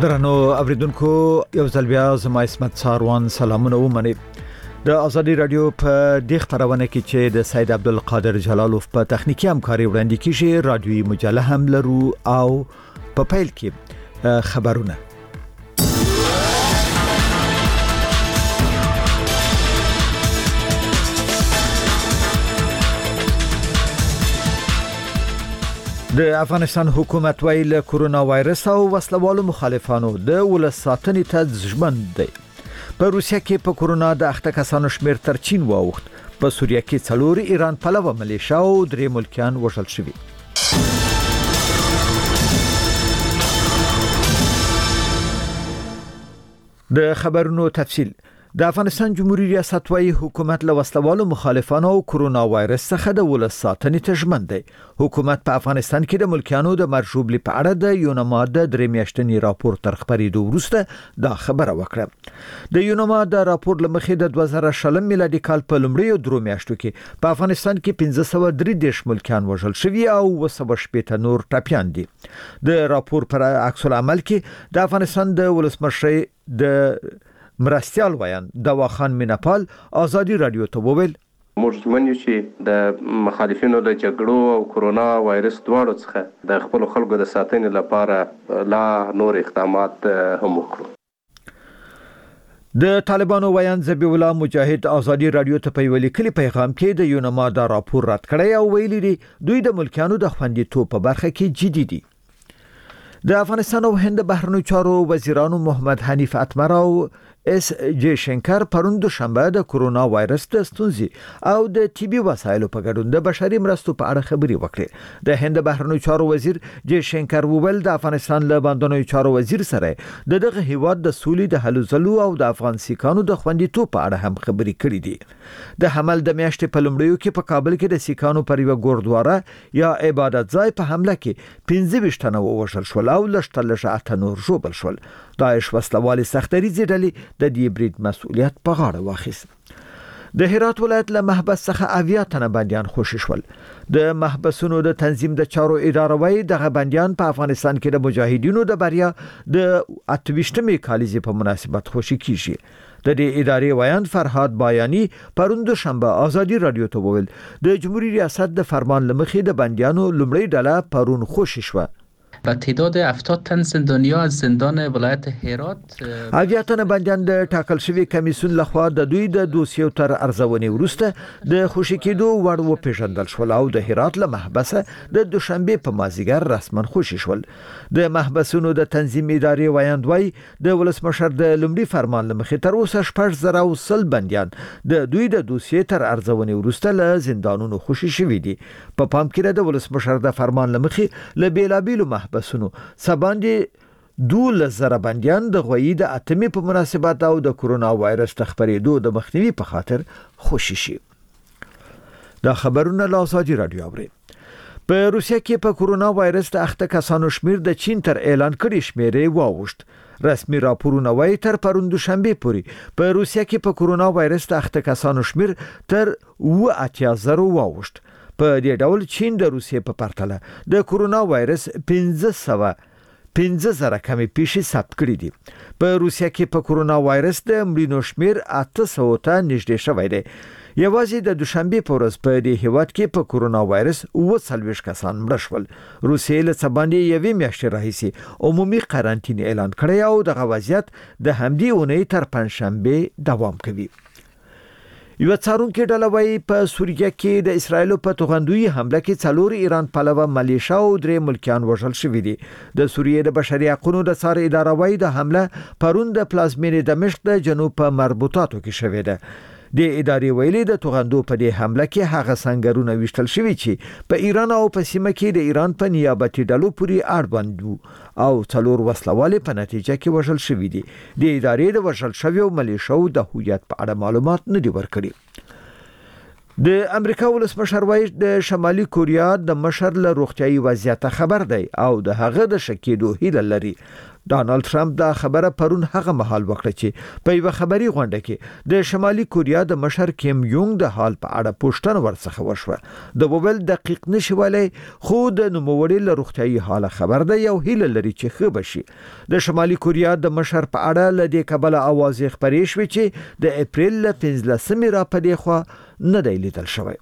درنو اوریدونکو یو ځل بیا زما اسمت ساروان سلامونه ومني د ازادي رادیو په د خبرونه کې چې د سید عبدالقادر جلالوف په تخنیکی همکاري وړاندې کیږي رادیوي مجله هم لرو او په پیل کې خبرونه د افغانستان حکومت ویل کرونا وایرس او وسلوالو مخالفانو د ولس ساتنې ته ژمن دي. په روسیه کې په کرونا د اخته کسانو شمیر تر چین واوښت. په سوریه کې څلور ایران پلوه ملیشیا او درې ملکیان وژل شوي. د خبرونو تفصیل د افغانستان جمهوریت ریاست وايي حکومت له وسلوالو مخالفانو او کرونا وایرس څخه د ولس ساتنې ته ژمن دی. حکومت په افغانستان کې د ملکیانو د مرجوبلي په اړه د یونما د درې میاشتنی راپور تر خبرېدو وروسته دا خبره وکړه. د یونما د راپور لمخې د 2020 میلادي کال په لومړیو درو میاشتو کې په افغانستان کې 1533 ملکیان وژل شوي او 280 نور ټپيان دي. د راپور پر عکس العمل کې د افغانستان د ولسمشر د مرستيال ویان دواخان میناپال ازادي رادیو ته وویل موږ منو چې د مخالفینو د جګړو او کرونا وایرس دواړو څخه د خپل خلکو د ساتنې لپاره لا نور اقدامات هم وکړو. د طالبانو ویان ذبیح الله مجاهد ازادي رادیو ته په ولیکلي پیغام کې د یونما دا راپور رد کړی او ویلي دي دوی د ملکیانو د خوندیتوب په برخه کې جدي دي. د افغانستان او هند بهرنیو چارو وزیرانو محمد حنیف اتمر او اس جی شنکر پرون دوشنبه د کرونا وایرس د ستونزې او د طبي وسایلو په ګډون د بشري مرستو په اړه خبري وکړې. د هند بهرنیو چارو وزیر جی شنکر وویل د افغانستان له باندنیو چارو وزیر سره دغه هیواد د سولې د هلو ځلو او د افغان سیکانو د خوندیتوب په اړه هم خبري کړې دي. د حمل د میاشتې په لومړیو کې په کابل کې د سیکانو پر یو ګوردواره یا عبادت ځای په حمله کې 15 تنه ووژل شول او لږ اته نور ژوبل شول. داعش وسلوالي سختريزي ډلې د دې برید مسؤلیت په غاړه واخیست. د هرات ولایت له محبس څخه 80 تنه بنديان خوشي شول. د محبسونو د تنظیم د چارو اداره وایي دغه بنديان په افغانستان کې د مجاهدینو د بریا د 28مې کالیزې په مناسبت خوشي کیږي. د دې ادارې ویان فرهاد بایانی پرون دوشنبه ازادي رادیو ته وویل د جمهوریت ریاست د فرمان لمخې د بنديانو لومړی ډله پرون خوشي شوه. و تعداد 70 تن زندانیا از زندان ولایت هرات اویاتن بندیان د ټاکل شوی کمیسیون لخوا د دوی د دوسیو تر ارزونې وروسته د خوشی کېدو وړ و پیژندل شول او د هرات له محبسه د دوشنبه په مازیګر رسمن خوشی شول. د محبسونو د تنظیم ادارې ویاندوي د ولسمشر د لومړي فرمان لمخې تر اوسه 10000 بندیان د دوی د دوسیې تر ارزونې وروسته له زندانونو خوشی شوي دي. په پام کې د ولسمشر د فرمان لمخې له بیلابیلو بسونو سباندې 12,000 بنديان د غوي د اتمې په مناسبت او د کرونا وایرس تخبرېدو د مخنیوي په خاطر خوشي شي. دا خبرونه له ازادي رادیو اوري. په روسیه کې په کرونا وایرس د اخته کسانو شمیر د چین تر اعلان کړي شمیرې واوښت. رسمي راپورونه وایي تر پرون دوشنبه پورې په روسیه کې په کرونا وایرس د اخته کسانو شمیر تر 80,000 واوښت. په دې ډول چین د روسیې په پرتله د کرونا وایرس 15,000 کمې پیښې ثبت کړې دي. په روسیه کې په کرونا وایرس د مړینو شمیر 800 ته نږدې شوی دی. یوازې د دوشنبه په ورځ په دې هیواد کې په کرونا وایرس 40 کسان مړ شول. روسیې له سباندې یوې میاشتې راهیسې عمومي قرنطینه اعلان کړی او د وضعیت د همدې اونۍ تر پنځشنبه دوام کوي. یو څارونکو ډله وايي په سوریه کې د اسرایل په توغندوی حمله کې څلور ایران پلوه ملیشیا او درې ملکیان وژل شوي دي. د سوریې د بشري حقوقو د څار اداره وايي د حمله پرون د پلازمینې دمشق د جنوب په مربوطاتو کې شوې ده. د ادارې ویلي د توغندو په دې حمله کې هغه سنگرونه وشتل شوي چې په ایران او په سیمه کې د ایران په نیابتي ډلو پورې اړوند وو او څلور وسلوال په نتیجه کې وژل شوي دي. د ادارې د وژل شویو ملیشو د هویت په اړه معلومات نه دي ورکړي. د امریکا ولسمشر وایي د شمالي کوریا د مشر له روغتيایي وضعیت خبر دی او د هغه د شکېدو هیله لري. ډانلډ ټرمپ دا خبره پرون هغه مهال وکړه چې په یو خبري غونډه کې د شمالي کوریا د مشر کیم یونګ د حال په اړه پوښتنه ورڅخه وشوه. د وویل دقیق نشولای خو د نوموړي له روغتيایي حاله خبر ده یو هیله لري چې ښه بشي. د شمالي کوریا د مشر په اړه لدې کبله اوازې خبرې شوې چې د اپریل 15 را پدې خو نه دی لیدل شوی.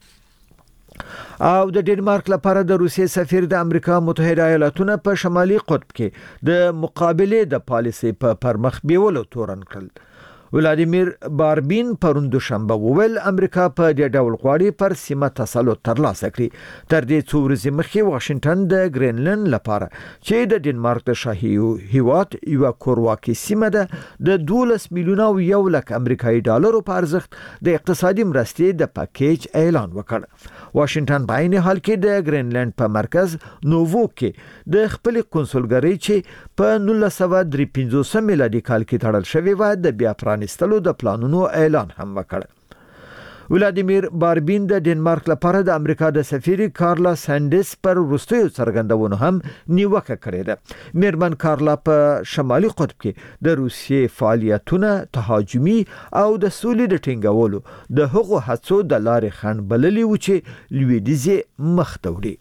او د ډنمارک لپاره د روسیې سفیر د امریکا متحده ایالاتونو په شمالي قطب کې د مقابله د پالیسي په پرمخ بیولو تورن کړل. ولادیمیر باربین پرون دوشنبه وویل امریکا په دې ډول غواړي پر سیمه تسلط ترلاسه کړي. تر دې څو ورځې مخکې واشنگټن د ګرینلند لپاره چې د ډنمارک د شاهي هیواد یو کورواکي سیمه ده د 12 میلیونه او 1 لک امریکایي ډالرو په ارزښت د اقتصادي مرستې د پاکیج اعلان وکړ. واشنگټن په عین حال کې د ګرینلند په مرکز نووو کې د خپل کنسولګری چې په 1953 میلادي کال کې تړل شوی و د بیا پرانستلو د پلانونو اعلان هم وکړ. ولادیمیر باربین د ډنمارک لپاره د امریکا د سفیر کارلا سانډس پر وروستیو څرګندونو هم نیوکه کړې ده. میرمن کارلا په شمالي قطب کې د روسیې فعالیتونه تهاجمي او د سولې د ټینګولو د هغو هڅو د لارې خنډ بللي و چې لویدیځ مخ ته وړي.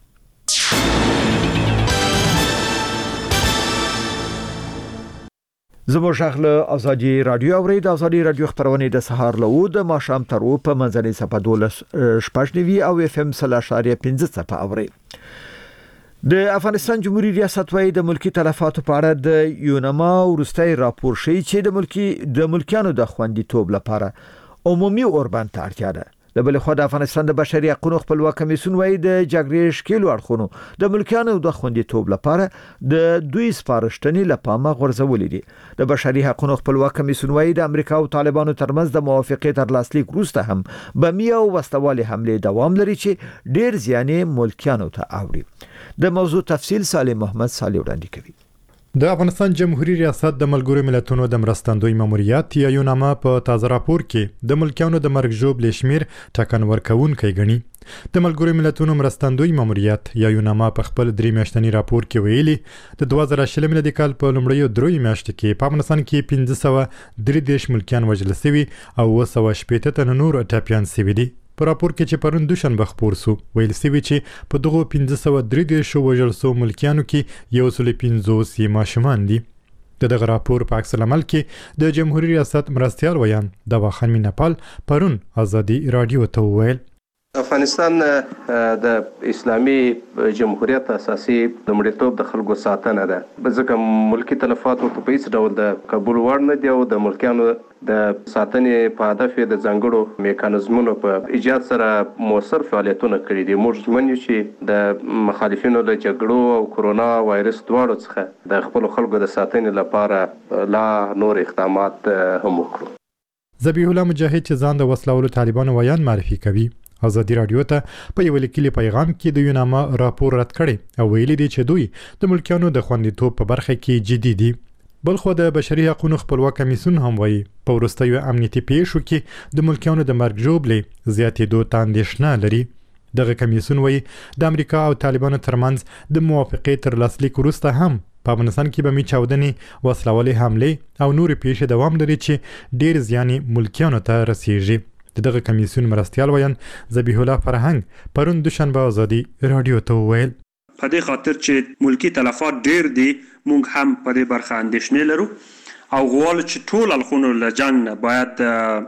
زموږ شغله ازادي رادیو اورید. ازادي رادیو خبرونه د سهار له د ماشام تر په منځنۍ صفه 12 او اف ام 3.15 صفه اورید. د افغانستان جمهوریت ریاست وايي د ملکی تلفاتو په اړه د یونما ورستۍ راپور شي چې د ملکیانو د خوندیتوب لپاره عمومي اوربند ته اړتیا ده. د بل خو د افغانستان د بشري حقوقو خپلواک کمیسیون وايي د جګړې شکیلو اړخونو د ملکیانو د خوندیتوب لپاره د دوی سپارښتنې لپاره غورځولې دي. د بشري حقوقو خپلواک کمیسیون وايي د امریکا او طالبانو ترمنځ د موافقې تر لاسلیک وروسته هم بمیا او وسوالي حمله دوام لري چې ډیر زیانې ملکیانو ته اوړي. د موضوع تفصیل صالح محمد صالح وړاندې کوي. د افغانستان جمهوریت ریاست د ملګرو ملتونو د مرستندوی ماموریت یا یوناما په تازه راپور کې د ملکیانو د مرګ ژوبل شمیر ټاکن ورکوونکی ګڼي. د ملګرو ملتونو مرستندوی ماموریت یا یوناما په خپل 3 میاشتنی راپور کې ویلي د 2020 میلادي کال په لومړیو 3 میاشتو کې په افغانستان کې 1533 ملکیان وژل شوي او 280 تن نور ټاپیان شوي دي. په راپور کې چې پرون دوشنبه خبر شو ویل شوی چې په دغه 1533 وژل شو ملکیانو کې 150 ماشومان دي. دغه راپور په عکس العمل کې د جمهوریت ریاست مرستیال ویان د واخان مینپال پرون ازادي رادیو ته ویل افغانستان د اسلامي جمهوریت اساسي لومړیتوب د خلکو ساتنه ده. ځکه ملکی تلفات ورته په هیڅ ډول د قبول وړ نه دي او د ملکیانو د ساتنې په هدف د ځانګړو میکانیزمونو په ایجاد سره موثر فعالیتونه کړي دي. موږ منو چې د مخالفینو له جګړو او کرونا وایرس دواړو څخه د خپل خلکو د ساتنې لپاره لا نور اقدامات هم وکړو. ذبیح الله مجاهد چې ځان د وسلوالو طالبانو ویان معرفي کوي ازادي رادیو ته په یو لیکلي پیغام کې د یوناما راپور رد کړي او ویلي دي چې دوی د ملکیانو د خوندیتوب په برخه کې جدي دي. بلخو د بشري حقوقو خپلواک کمیسیون هم وایي په وروستیو امنیتي پیښو کې د ملکیانو د مرګ ژوبلې زیاتېدو ته اندېښنه لري. دغه کمیسیون وایي د امریکا او طالبانو ترمنځ د موافقې تر لاسلیک وروسته هم په افغانستان کې بمي چاودنې وسلوالې حملې او نور پیښې دوام لري چې ډیر زیان ملکیانو ته رسیږي. دغه کمیسیون مرستیال ویان ذبیح الله فرهنګ پرون دوشنبه ازادي رادیو ته ویل په دې خاطر چې ملکی تلفات ډیر دي مونږ هم په دې برخه اندېښنې لرو او غواړو چې ټول اړخونه له جنګ باید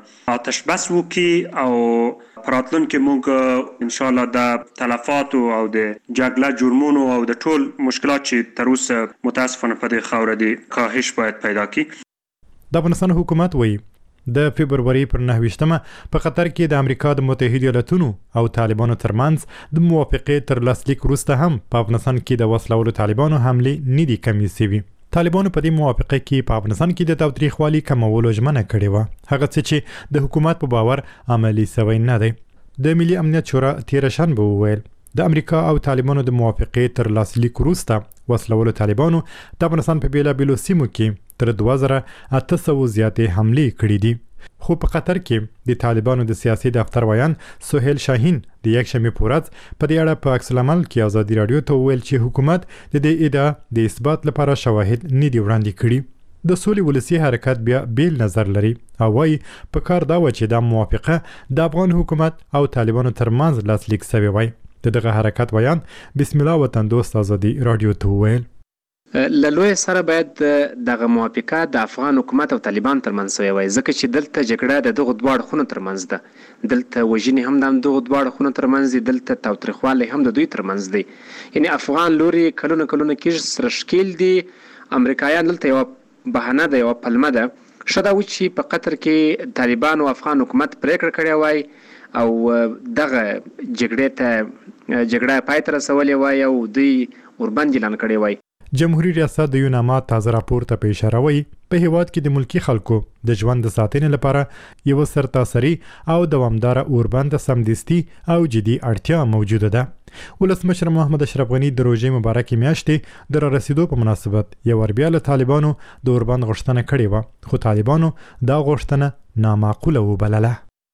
آتش بس وکړي او پراتلونکي مونږ ان شاء الله د تلفات او د جګړه جرمونو او د ټول مشکلات چې تر اوسه متاسفانه په دې خاور دي کاهش باید پیدا کړي. د افغانستان حکومت وایي د فبرवरी پر 9 په قطر کې د امریکا د متحده ایالاتونو او طالبانو ترمنځ د موافقې تر لاسلیک وروسته هم په افغانستان کې د وسلوالو طالبانو حملې نه دي کمې شوي. طالبانو په دې موافقه کې په افغانستان کې د تاوتریخوالي کمولو ژمنه کړې و، هغه څه چې د حکومت په باور عملی شوی نه دی. د ملي امنیت شورا تیر شنبه وویل د امریکا او طالبانو د موافقې تر لاسلیک وروسته وسلوالو طالبانو د افغانستان په بیلابیلو سیمو کې تر 2800 زیاتې حملې کړې دي. خو په قطر کې د طالبانو د سیاسي دفتر ویان سهیل شاهین د یک شنبه پورز په دې اړه په عکس العمل کې ازادي رادیو ته ویل چې حکومت د دې ادعا د اثبات لپاره شواهد نه دی وړاندې کړي د سولې ولسی حرکت بیا بیل نظر لري او وايي په کار دا و چې د موافقه د افغان حکومت او طالبانو ترمنځ لاسلیک شوی وای دغه حرکت ویان بسم الله وطن دوست ازادي رادیو ته ویل لوی سره باید دغه موافقه د افغان حکومت او طالبان ترمنځ وي ځکه چې دلته جګړه د دغه دواړو خونو ترمنځ ده دلته وژنې هم د دغه دواړو خونو ترمنځ دي دلته تاوتریخوالی هم د دوی ترمنځ دی یعنی افغان لوري کلونه کېږي سره ښکیل دي امریکایان دلته یوه بهانه ده یوه پلمه ده ښه دا و چې په قطر کې طالبان او افغان حکومت پریکړه کړې وای او دغه جګړه پای ته رسولې وای او دوی ورباندې اعلان کړی وای جمهوریت ریاست د یوناما تازه راپور ته په اشاره وایي په هیواد کې د ملکی خلکو د ژوند د ساتنې لپاره یو سرتاسري او دوامدار اوربند سمدستي او جدي اړتیا موجوده ده ولسمشر محمد اشرف غنی د روژې مبارکې میاشتې د رسیدو په مناسبت یو ور بیا له طالبانو د اوربند غوښتنه کړې وه خو طالبانو دا غوښتنه نامعقوله وبلله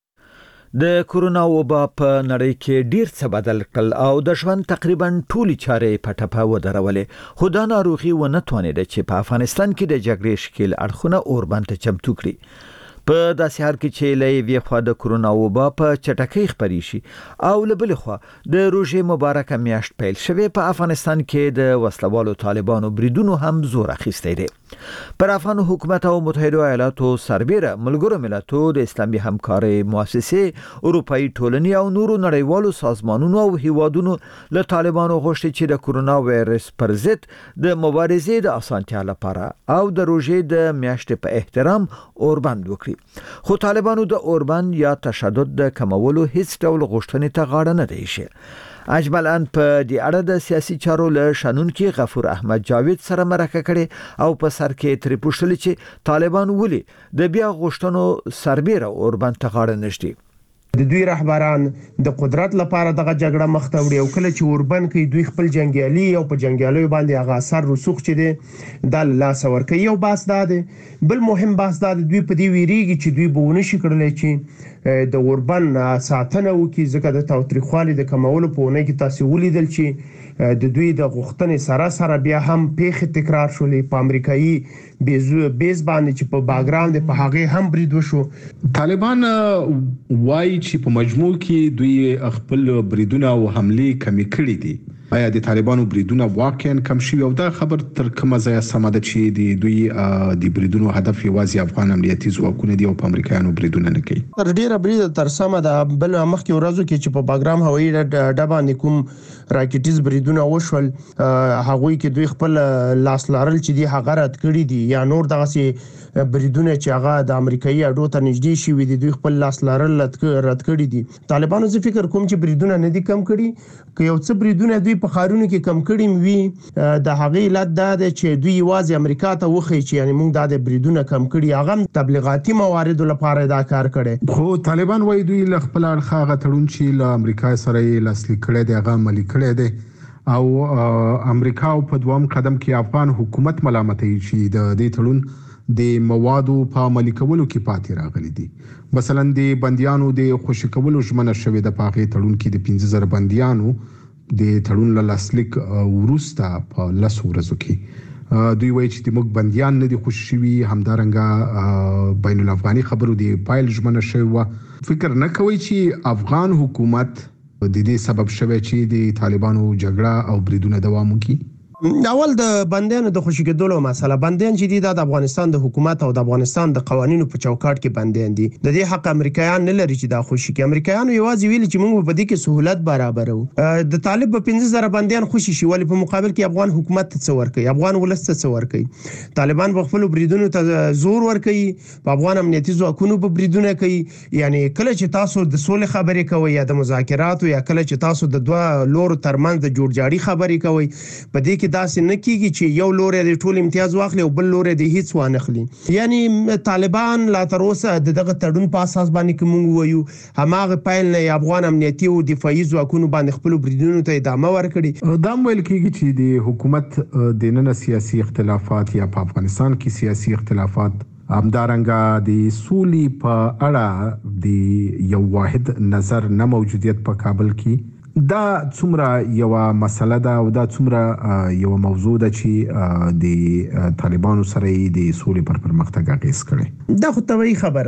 د کورونا وبا په نړۍ کې ډیر څه بدل کړل او د ژوند تقریبا ټولي چارې په ټپه ودرولې خو دا ناروغي ونه توانېده چې په افغانستان کې د جګړې شکل اړخونه اوربند ته چمتو کړي په داسې حال کې چې لې خوا د کورونا وبا په چټکۍ خپري شي او له خوا د روژې مبارکه میاشت پیل شوه په افغانستان کې د وسلوالو طالبانو بریدونو هم زور اخیستی دی پر افغان حکومت او متحده ایالاتو سربېره ملګرو ملتونو د اسلامي همکارۍ مؤسسې اروپאי ټولنې او نورو نړیوالو سازمانونو او هیوادونو له طالبانو غوښتي چې د کورونا وایرس پر ضد د مبارزې د اسانتیا لپاره او د روژې د میاشتې په احترام اوربند وکړي خو طالبانو د اوربند یا تشدد د کمولو هیڅ ډول غوښتنې ته غاړه نه دی ایښې اجمالاً په دې اړه د سیاسي چارو له شنونکي غفور احمد جاوید سره مرکه کړي او په سر کې ترې پوښتل چې طالبان ولې د بیا غوښتنو سربېره اوربند ته غاړه نږدي د دوی رهبران د قدرت لپاره دغه جګړه مخته وړي او کله چې اوربند کې دوی خپل جنگیالي او په جنگیالي باندې هغه اثر رسوخ چې دي د لاس ورکي یو باس ده بل مهم باس ده دوی په دې ویریږي چې دوی به ونه شي کړلای چې د اوربند ساتنه وکړي ځکه د تاوتریخوالي د کمولو په ونه کې تاسو ولیدل چې د دوی د غوښتنې سره بیا هم پیښه تکرار شولې په امریکایي بیز باندې چې په باګراوند په هغه هم برید وشو طالبان وایي چې په مجموع کې دوی خپل بریدونه او حمله کمی کړې دي آیا د طالبانو بریدونه واقعا کم شوي او دا خبر تر کومه ځای سم ده چې د دوی د بریدونو هدف یوازې افغان امنیتي ځواکونه دي او په امریکایانو بریدونه نه کوي تر ډیره برید تر سم ده بل مخکې ورځو کې چې په باګرام هوایي ډبه باندې کوم راکټیز بریدونه وشول هغوی کې دوی خپل لاس لارل چې دی هغه رد کړی دي یا نور دغه بریدونه چې هغه د امریکایي اډو ته نږدې شي وي دوی خپل لاس لارل رد کړی دي طالبانو زه فکر کوم چې بریدونه نه دي کم کړي که یو څه بریدونه دوی په خارونو کې کم کړي وي د هغه علت دا ده چې دوی یوازې امریکا ته وخی چې یعنی موږ د بریدونه کم کړي هغه تبلیغاتي موارد لپاره دا کار کړي خو طالبان وایي دوی ل خپل اړخ هغه تړون چې له امریکا سره یې لاسلیک کړي دی هغه عملي کړي دی او امریکا په دوام قدم کې افغان حکومت ملامتوي چې د دې تړون د موادو په عملي کولو کې پاتې راغلي دي مثلا د بنديانو د خوشی کولو ژمنه شوې د پاغې تړون کې د 15000 بنديانو د تړون له لاسلیک وروسته په لاسو ورځو کې دوی وایي چې د موږ بنديان نه دي خوشی وي همدارنګه بین الافغاني خبرو د پایل ژمنه شوې فکر نه کوي چې افغان حکومت د دې سبب شوی چې د طالبانو جګړه او بریدونه دوام وکړي اول د بندیانو د خوشی کېدلو مسله بندیان چې دي د افغانستان د حکومت او د افغانستان د قوانینو په چوکاټ کې بندیان دي د دې حق امریکایان نه لري چې د خوشی کې امریکایانو یوازې ویل چې موږ په دې کې سہولت برابرو د طالب په 15000 بندیان خوشی شي ولې په مقابل کې افغان حکومت ته څور کوي افغان ولست ته څور کوي طالبان په خپل بریدونو ته زور ور کوي په افغان امنیتي ځواکونو په بریدونه کوي یعنی کله چې تاسو د سولې خبرې کوي یا د مذاکرات یا کله چې تاسو د دوه لورو ترمنځ د جوړجاړي خبرې کوي په دې کې داسې نه کیږي چې یو لوري د ټول امتیاز واخلي او بل لوري د هیڅ وانه خلی یعنی طالبان لا تر اوسه دغه تړون په اساس باندې کوم وایو هماغه پایل نه افغان امنیتي او دفاعي ځواکونو باندې خپل بریدونو ته ادامه ورکړي دا ویل کیږي چې د حکومت د نن سیاسي اختلافات یا په افغانستان کې سیاسي اختلافات همدارنګه د سولي په اړه د یو واحد نظر نه موجودیت په کابل کې دا څومره یو مسله ده او دا څومره یو موضوع ده چې د طالبانو سره د سولې پر پرمختګ اغیز کړي. دا خو طبیعي خبره